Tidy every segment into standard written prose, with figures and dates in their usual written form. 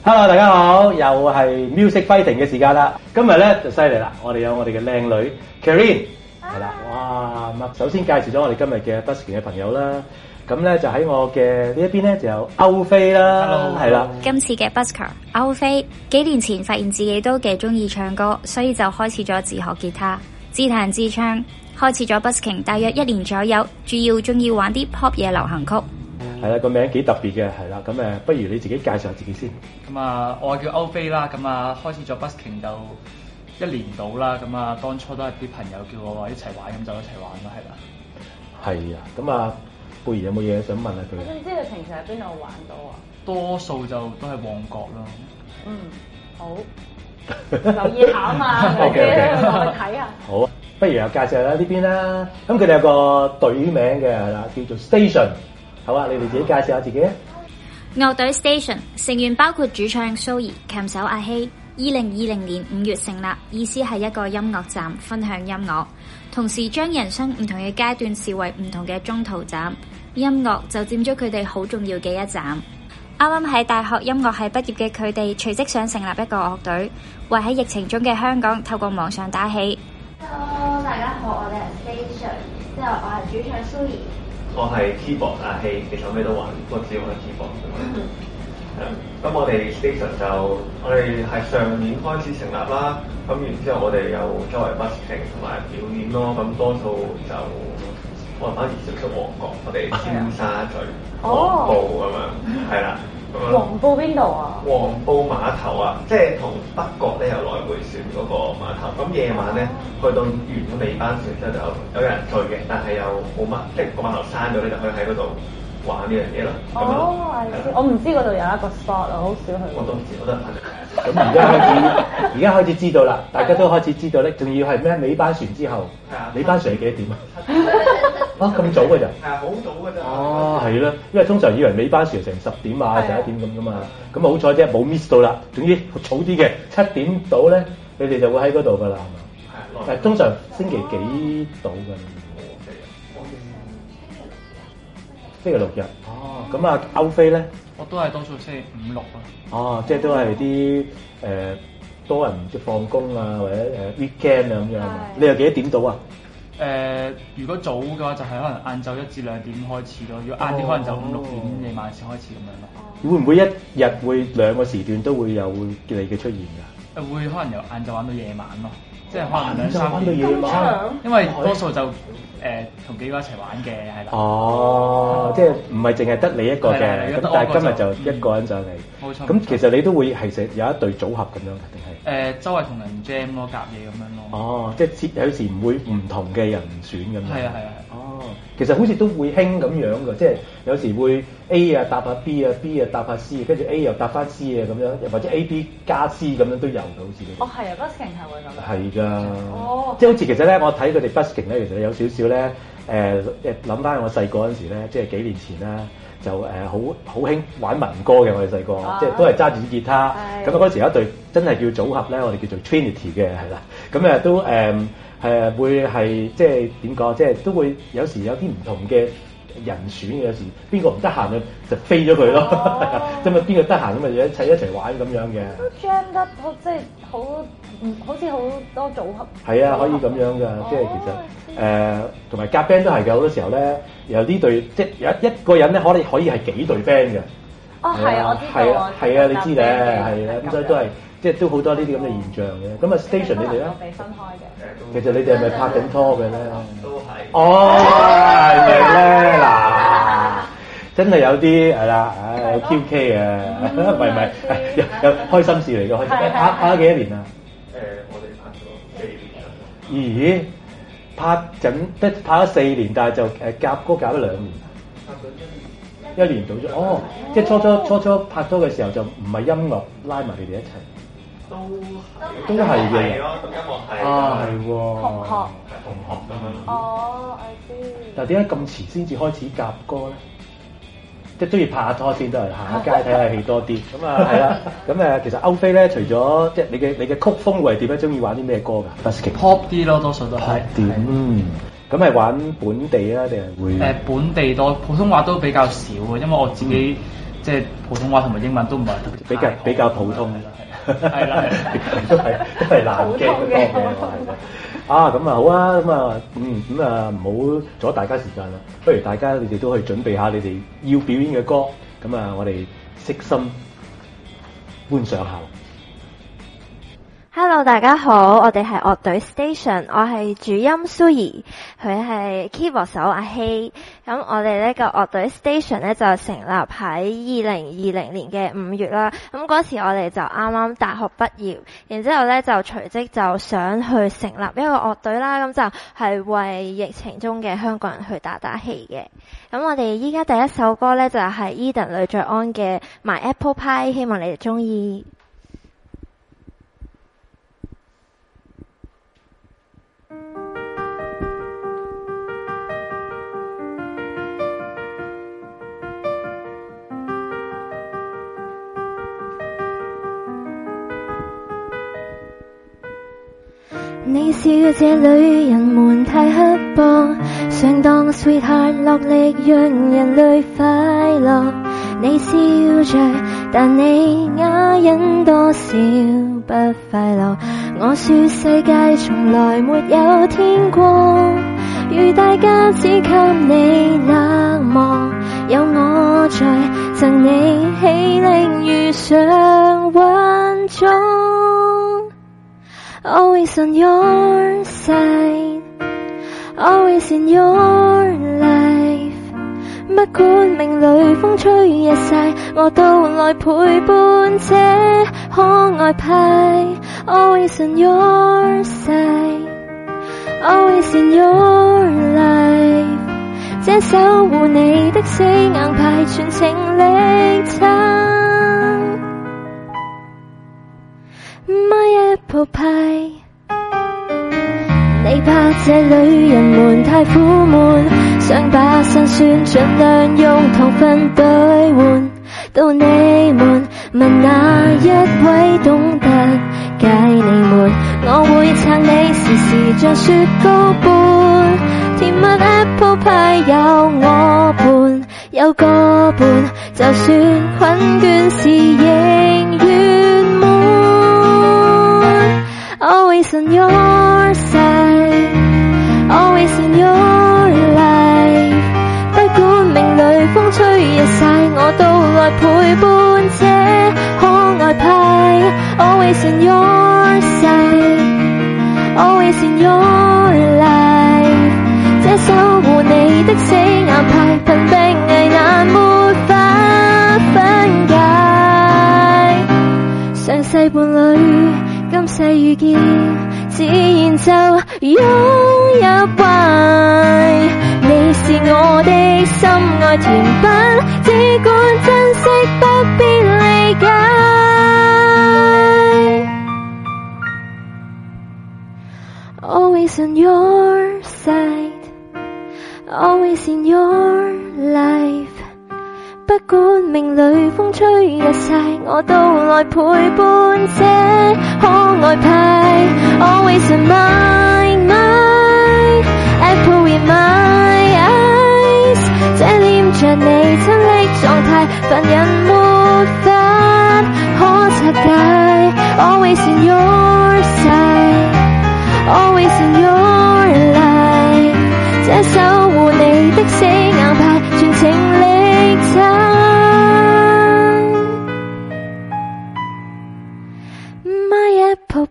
Hello， 大家好，又係 Music Fighting 嘅時間啦。今日咧就犀利啦，我哋有我哋嘅靚女 Karen 係啦，哇！咁首先介紹咗我哋今日嘅 busking 嘅朋友啦。咁咧就喺我嘅呢一邊咧就有歐菲啦，係啦。 今次嘅 busker 歐菲幾年前發現自己都幾中意唱歌，所以就開始咗自學吉他，自彈自唱，開始咗 busking 大約1年左右，主要中意玩啲 pop 嘢流行曲。 係啦，個名幾特別嘅，係啦。咁不如你自己介紹下自己先。 咁啊，我叫歐菲啦。咁啊，開始咗 busking 就1年到啦。咁啊，當初都係啲朋友叫我話一齊玩，咁就一齊玩咯，係啦。係啊，咁啊，貝兒有冇嘢想問下佢？ 我想知你平時喺邊度玩到啊？ 多數就都係旺角咯。 嗯，好。留意下啊嘛，我哋落去睇下。 好啊，不如又介紹下呢邊啦。咁佢哋有個隊名嘅係啦，叫做 Station。好啊，你哋自己介紹下自己啊。 樂隊 Station 成員包括主唱蘇怡、琴手阿希。2020年5月成立，意思係一個音樂站，分享音樂，同時將人生唔同嘅階段視為唔同嘅中途站，音樂就佔咗佢哋好重要嘅一站。啱啱喺大學音樂系畢業嘅佢哋，隨即想成立一個樂隊，為喺疫情中嘅香港透過網上打氣。 Hello， 大家好，我哋係 Station， 之後我係主唱蘇怡。 我係 keyboard 阿希，其實我咩都玩，不過只玩 keyboard 咁樣。咁我哋 Station 就我哋係上年開始成立啦，咁然之後我哋有周圍 busking 同埋表演咯，咁多數就可能反而少出旺角，我哋尖沙咀、黃埔咁樣，係啦。 黃埔邊度啊？ 黃埔碼頭啊，即係同北角咧有來回船嗰個碼頭。咁夜晚咧去到完咗尾班船之後就有人去嘅，但係又冇乜，即係個碼頭閂咗咧，就可以喺嗰度玩呢樣嘢咯。 我唔知嗰度有一個 spot 啊，好少去。 我都唔知，我都係咁而家開始知道啦，大家都開始知道咧，仲要係咩？尾班船之後，尾班船係幾多點啊？咁早㗎咋？ 係好早㗎咋？ 哦，係啦，因為通常以為尾班船成10點啊、11點咁噶嘛，咁好彩啫，冇 miss 到啦。總之早啲嘅7點到咧，你哋就會喺嗰度㗎啦，係嘛？但係通常星期幾到㗎？星期六日。哦，咁啊，歐菲咧？ 我都係多數星期5、6啦。 哦，即係都係啲多人即係放工啊，或者weekend 啊咁樣。你又幾多點到啊？ 如果早嘅話就係可能晏晝1至2點開始咯，如果晏啲可能就5、6點夜晚先開始咁樣咯。 會唔會一日會2個時段都會有你嘅出現㗎？ 會可能由晏晝玩到夜晚咯，即係可能2、3 玩到夜晚。 因為多數就同幾個一齊玩嘅，係啦。 哦，即係唔係淨係得你一個嘅，咁但係今日就一個人上嚟。 冇錯。 咁其實你都會係成有一隊組合咁樣嘅，定係？ 周圍同人 jam 咯，夾嘢咁樣咯。 哦，即係有時唔會唔同嘅人選咁樣。 係啊。 哦，其實好似都會興咁樣嘅，即係有時會 A 啊搭下 B 啊 ，B 啊搭下 C， 跟住 A 又搭翻 C 啊咁樣，或者 A、B 加 C 咁樣都有嘅，好似。 哦，係啊 busking 係會咁。 係㗎。 哦。 即係好似其實咧，我睇佢哋 busking 咧，其實有少少咧，諗翻我細個嗰陣時咧，即係幾年前啦，就好興玩民歌嘅，我哋細個，即係都係揸住支吉他。咁啊嗰時有一隊真係叫組合咧，我哋叫做 Trinity 嘅，係啦。咁都會係即係點講？即係都會有時有啲唔同嘅人選嘅，有時邊個唔得閒就飛咗佢咯。咁啊邊個得閒咁啊一齊玩咁樣嘅。 都 jam 得好，即係好似好多組合。 係啊，可以咁樣㗎，即係其實同埋夾 band 都係嘅，好多時候咧有呢隊即係有一個人咧可以係幾隊 band 嘅。 哦，係啊，我知道啊。 係啊，你知咧，係啊，咁所以都係即係都好多呢啲咁嘅現象嘅。咁啊 Station 你哋咧？ 被分開嘅。 其實你哋係咪拍緊拖嘅咧？ 都係。 哦，係咪咧？嗱，真係有啲係啦，有 QK 嘅，唔係有開心事嚟嘅，開心。拍咗幾多年啊？ 我哋拍咗4年。 咦？拍咗4年，但係就夾歌夾咗2年。1年到咗，哦，即係初初拍拖嘅時候就唔係音樂拉埋你哋一齊，都係嘅， 讀音樂係啊，係喎， 同學咁樣。 哦，我知。 但係點解咁遲先至開始夾歌咧？即係都要拍下拖先都係行下街睇下戲多啲。咁啊係啦，咁其實歐菲咧，除咗即係你嘅曲風會係點樣？中意玩啲咩歌㗎 ？Pop 啲咯，多數都係。 咁係玩本地啊，定係會？ 本地多，普通話都比較少嘅，因為我自己即係普通話同埋英文都唔係比較普通， 係啦， 都係難嘅多嘅，啊咁啊好啊，咁啊唔好阻大家時間啦，不如大家你哋都去準備下你哋要表演嘅歌，咁啊我哋悉心觀賞下。 Hello， 大家好，我哋係樂隊 Station， 我係主音蘇怡，佢係 keyboard 手阿希。咁我哋呢個樂隊 Station 咧就成立喺2020年嘅5月啦。咁嗰時我哋就啱啱大學畢業，然之後咧就隨即就想去成立一個樂隊啦。咁就係為疫情中嘅香港人去打氣嘅。咁我哋依家第一首歌咧就係 Eden 呂爵安嘅 My Apple Pie， 希望你哋中意。你笑這女人們太刻薄，想當 sweetheart 落力讓人類快樂。你笑着，但你啞忍多少不快樂。我說世界從來沒有天國，如大家只給你冷漠，有我在贈你氣力如常運作。Always on your side, always in your life。不管命裏風吹日曬，我都來陪伴這可愛派。Always on your side, always in your life。這守護你的死硬派，全程力撐。My apple pie， 你怕這女人們太苦悶，想把辛酸盡量用糖分兌換。到你們問哪一位懂得解你們，我會撐你時時像雪糕般，甜蜜 apple pie 有我伴，有個伴就算困倦時仍圓滿。Always on your side, always in your life。不管命裏風吹日曬，我都來陪伴這可愛派。Always on your side, always in your life。這守護你的死硬派，貧病危難沒法分解。上世伴侶，今世遇見，自然就擁入懷。你是我的心愛甜品，只管珍惜，不必理解。Always on your side, always in your life。不管命裏風吹日曬，我都來陪伴這可愛派。Always on my mind, apple in my eyes。這黏着你親昵狀態，凡人沒法可拆解。Always in your side, always in your life。這守護你的死硬派，全程力撐。My apple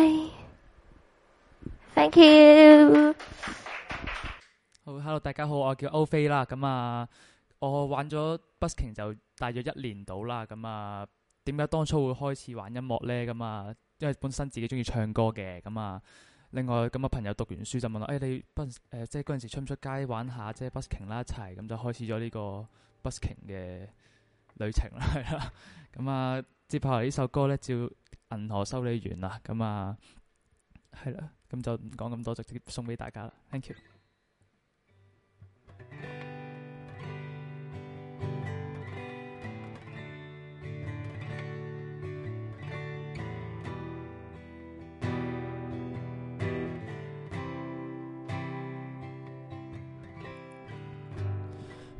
pie。Thank you。 好 ，Hello， 大家好，我叫歐飛啦。咁啊，我玩咗 busking 就大約1年到啦。咁啊，點解當初會開始玩音樂咧？咁啊，因為本身自己中意唱歌嘅。咁啊，另外咁啊，朋友讀完書就問我，你即係嗰陣時出唔出街玩下即係 busking 啦一齊，咁就開始咗呢個 busking 嘅旅程啦，係啦。咁啊，接下來呢首歌咧叫《銀河修理員》啦。咁啊，係啦，咁就唔講咁多，直接送俾大家啦。Thank you。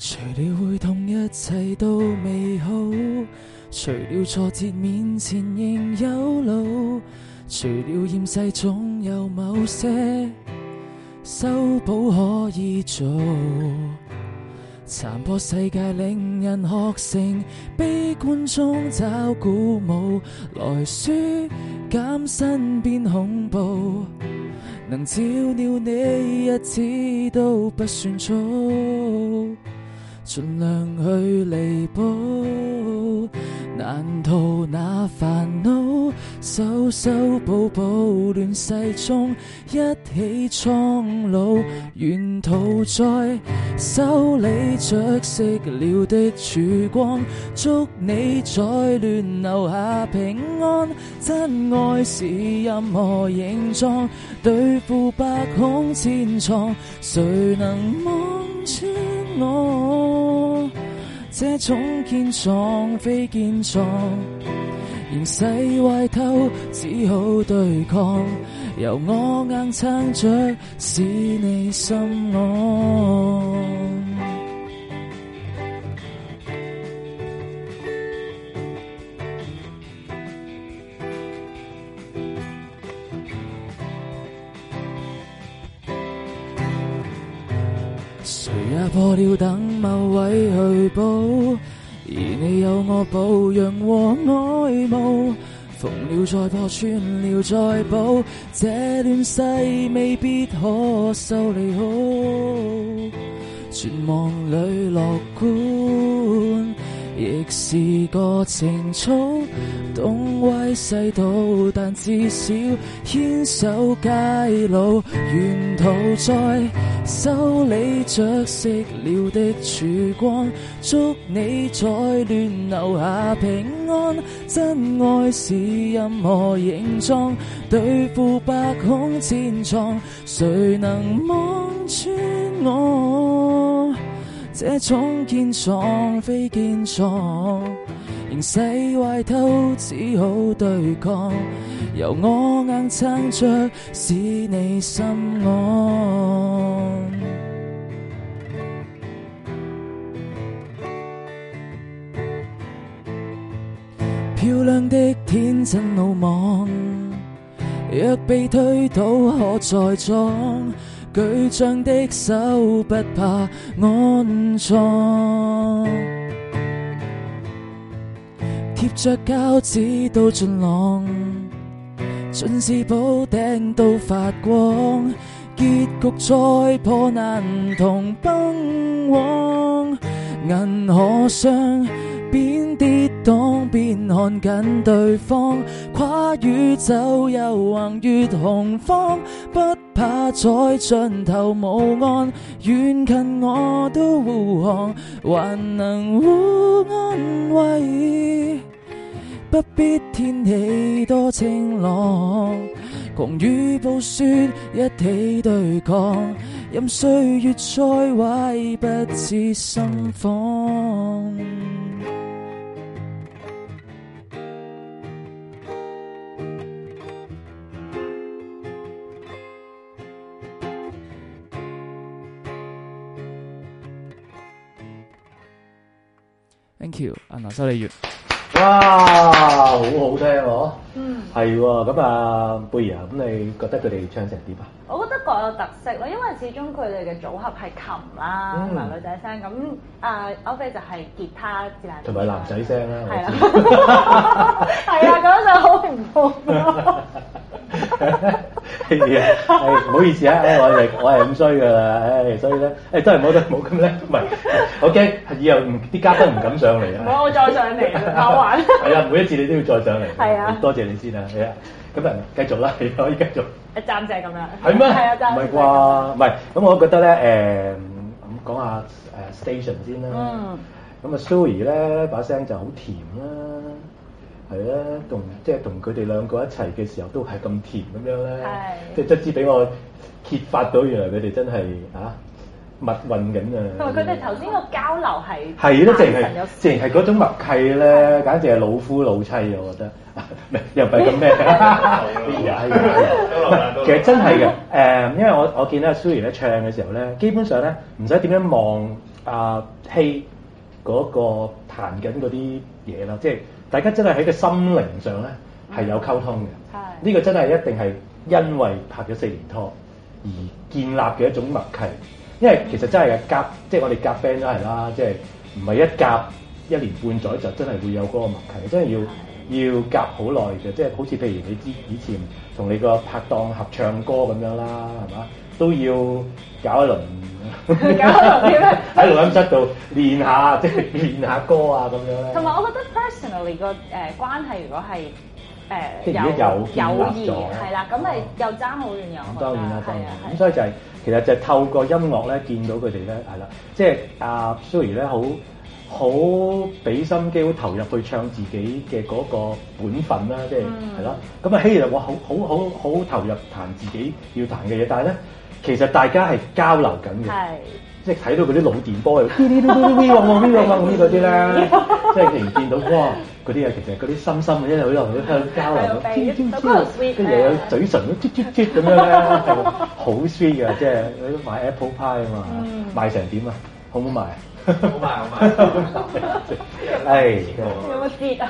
除了會痛一切都美好，除了挫折面前仍有路，除了厭世總有某些修補可以做。殘破世界令人學成悲觀中找鼓舞，來舒減身邊恐怖，能照料你日子都不算早，盡量去彌補，難逃那煩惱，修修補補亂世中一起蒼老，沿途在修理着熄了的曙光，祝你在亂留下平安，真愛是任何形狀，對付百孔千瘡，誰能望穿我這種堅壯非堅壯，形勢壞透只好對抗，由我硬撐着使你心安。誰也破了等某位去補，而你有我保養和愛慕，縫了再破，穿了再補，這亂世未必可修理好，絕望裏樂觀亦是個情操，東歪西倒但至少牽手偕老，沿途在修理着熄了的曙光，祝你在亂留下平安，真愛是任何形狀，對付百孔千瘡，誰能望穿我這種堅壯非堅壯，形勢壞透只好對抗，由我硬撐着使你心安。漂亮的天真魯莽，若被推倒可再裝，巨匠的手不怕安裝，貼着膠紙都盡浪，盡是寶頂都發光，結局再破難同崩壞，銀河上邊跌宕邊看緊對方，跨宇宙又橫越洪荒，不怕在盡頭無岸，遠近我都護航，還能互安慰，不必天氣多晴朗，狂雨暴雪一起對抗，任歲月再壞不致心慌。Thank you， 阿修理員。 哇，好好聽喎！係喎，咁啊，貝兒啊，咁你覺得佢哋唱成點啊？ 我覺得各有特色咯，因為始終佢哋嘅組合係琴啦，同埋女仔聲，咁歐菲就係吉他自彈同埋男仔聲啦， 係啦，係啊，咁就好唔同咯。係啊， 唔好意思啊，我係咁衰噶啦，所以咧，真係冇咁叻，唔係，我驚以後啲嘉賓唔敢上嚟啊！ 我再上嚟爆玩。 係啊，每一次你都要再上嚟。 係啊， 多謝你先啊，係啊，咁啊，繼續啦，你可以繼續。 暫時係咁樣。 係咩？ 係啊，暫時。 唔係啩？唔係，咁我覺得咧，咁講下Station 先啦。咁啊 Zoe 咧把聲就好甜啦。係啦，同佢哋兩個一齊嘅時候都係咁甜咁樣咧，即係卒之俾我揭發到原來佢哋真係密運緊啊！ 同埋佢哋頭先個交流係咯，淨係嗰種默契咧，簡直係老夫老妻啊！我覺得，又唔係咁咩？其實真係嘅，因為我見到阿 Zoe 咧唱嘅時候咧，基本上咧唔使點樣望希嗰個彈緊嗰啲嘢啦，即係大家真係喺個心靈上咧係有溝通嘅。呢個真係一定係因為拍咗4年拖而建立嘅一種默契。因為其實真係夾，即係我哋夾 band 都係啦，即係唔係一夾1年半載就真係會有嗰個默契，真係要夾好耐嘅。即係好似譬如你知以前同你個拍檔合唱歌咁樣啦，係嘛？都要搞一輪，喺錄音室度練下，即係練下歌啊咁樣咧。 同埋我覺得 personally 個關係如果係即係如果有友誼係啦，咁咪又爭好遠又。 當然啦，當然。咁所以就係其實就係透過音樂咧，見到佢哋咧係啦，即係阿 Zoe 咧好俾心機，好投入去唱自己嘅嗰個本分啦，即係係咯。咁啊希就我好投入彈自己要彈嘅嘢，但係咧。其實大家係交流緊嘅，即係睇到嗰啲腦電波，呢嗰啲咧，即係突然見到哇，嗰啲啊其實嗰啲深深嘅一路喺度交流，跟住又有嘴唇咁樣咧，好 sweet 嘅，即係你買 Apple Pie 啊嘛，賣成點啊？好唔好賣？ 好賣。 係。 有冇折啊？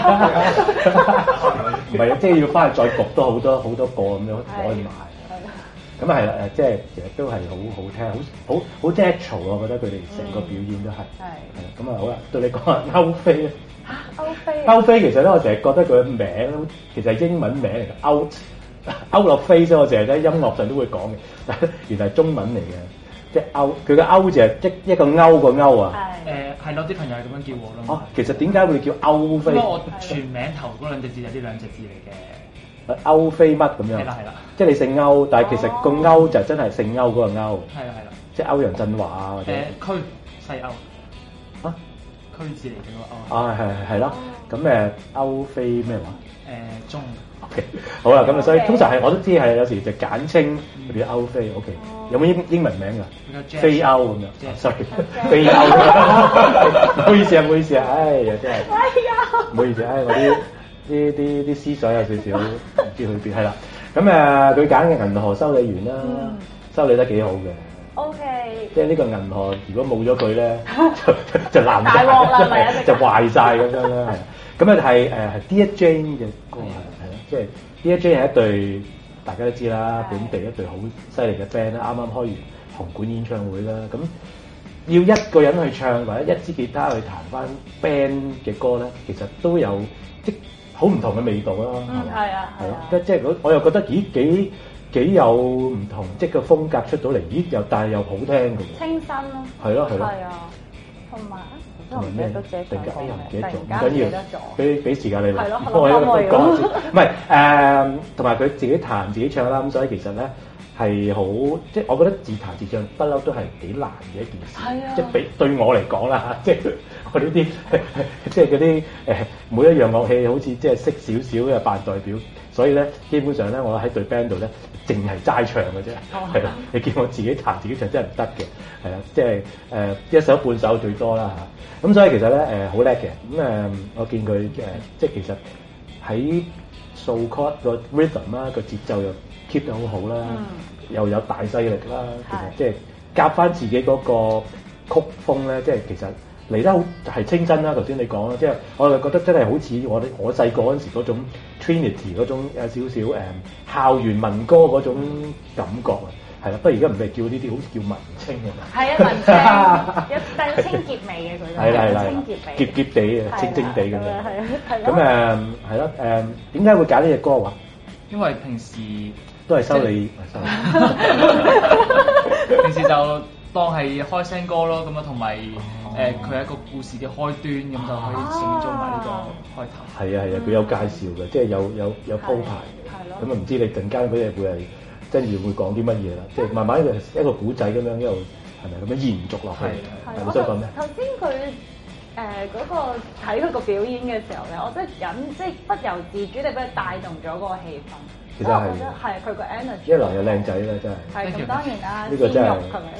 唔係啊，即係要翻去再焗多好多個咁樣可以賣。咁係啦，即係其實都係好聽，好 natural 啊！我覺得佢哋成個表演都係。係啦，咁啊好啦，到你講下歐菲咧。歐菲其實咧，我成日覺得佢嘅名其實係英文名嚟嘅 ，out 落飛啫。我成日喺音樂上都會講嘅，但係原來係中文嚟嘅，即係歐。佢嘅歐字係一個歐個歐啊。 係咯，啲朋友係咁樣叫我咯。 哦，其實點解會叫歐菲？ 因為我全名頭嗰兩隻字就呢兩隻字嚟嘅。 歐菲乜咁樣？ 係啦， 即係你姓歐，但係其實個歐就真係姓歐嗰個歐。 係啦， 即係歐陽震華啊，或者區西歐啊，區字嚟嘅喎。 啊，係啦，咁歐菲咩話？ 中。 OK， 好啦，咁啊，所以通常係我都知係有時就簡稱嗰啲歐菲。OK， 有冇英文名㗎？菲歐咁樣。sorry， 菲歐。唔好意思啊，哎呀真係。唔好意思，我啲思想有少少唔知去邊，係啦。咁佢揀嘅銀河修理員啦，修理得幾好嘅。 OK。 即係呢個銀河，如果冇咗佢咧，就爛大鑊啦，咪就壞晒咁樣啦。咁係Dear Jane 嘅歌係咯，即係 Dear Jane 係一隊大家都知啦，本地一隊好犀利嘅 band 啦，啱啱開完紅館演唱會啦。咁要一個人去唱或者一支吉他去彈翻 band 嘅歌咧，其實都有好唔同嘅味道啦，係嘛？ 係啊， 即係我又覺得幾有唔同，即係個風格出到嚟，但係又好聽嘅。清新咯。係咯。係啊，同埋我唔記得自己唱歌名，突然間唔記得咗。俾時間你嚟。係咯，我講先。唔係同埋佢自己彈自己唱啦，咁所以其實咧係好，即係我覺得自彈自唱不嬲都係幾難嘅一件事。係啊。即係對我嚟講啦，即係我呢啲即係嗰啲每一樣樂器好似即係識少少嘅扮代表，所以咧基本上咧我喺隊 band 度咧淨係齋唱嘅啫，係啦。你見我自己彈自己唱真係唔得嘅，係啦，即係一首半首最多啦嚇。咁所以其實咧好叻嘅，咁我見佢即係其實喺數 chord 個 rhythm 啦，個節奏又 keep 得好好啦，又有大勢力啦，其實即係夾翻自己嗰個曲風咧，即係其實嚟得好係清新啦。頭先你講啦，即係我就覺得真係好似我細個嗰陣時嗰種 Trinity 嗰種有少少校園民歌嗰種感覺啊，係啦。不過而家唔係叫呢啲，好似叫文青啊嘛。係啊，文青有帶清潔味嘅佢。係啦，清潔味，澀地嘅，清地咁樣。係咁係咯點解會揀呢隻歌話？ 因為平時都係修理， 平時就當係開聲歌咯，咁啊同埋佢係一個故事嘅開端，咁就可以順便做埋呢個開頭。係啊，佢有介紹嘅，即係有鋪排嘅。咁啊唔知你陣間嗰日會係跟住會講啲乜嘢啦？即係慢慢一個古仔咁樣一路係咪咁樣延續落去？你想講咩？頭先佢嗰個睇佢個表演嘅時候咧，我真係即係不由自主地俾佢帶動咗嗰個氣氛。其實係佢個 energy。一來又靚仔啦，真係。係咁當然啦，呢個真係係咪？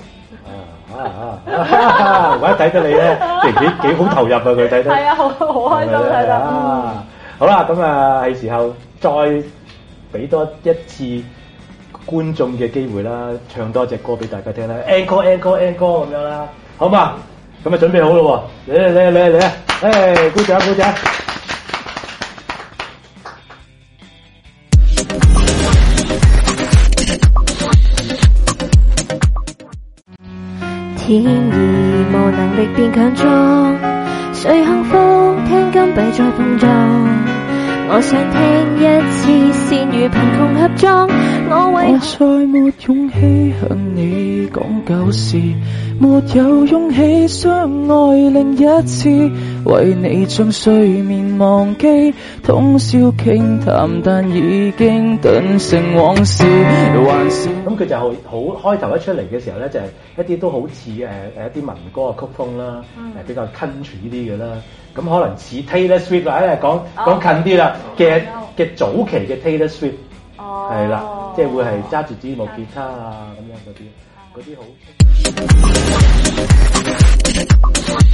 我一睇到你咧，幾好投入啊！佢睇得係啊，好開心睇得。好啦，咁係時候再俾多一次觀眾嘅機會啦，唱多隻歌俾大家聽啦 ，encore 咁樣啦。 好嘛？咁啊準備好咯喎，嚟啊！誒，鼓掌！ 天意無能力變強壯，誰幸福聽金幣再碰撞？我想聽一次善與貧窮合作，我再沒勇氣向你講舊事，沒有勇氣相愛另一次，為你將睡眠忘記，通宵傾談，但已經頓成往事，還是咁佢就好開頭一出嚟嘅時候咧，就係一啲都好似一啲民歌嘅曲風啦，比較 country 啲嘅啦。咁可能似 Taylor Swift 啦，講近啲啦嘅早期嘅 Taylor Swift 係啦，即係會係揸住支木吉他啊咁樣嗰啲好。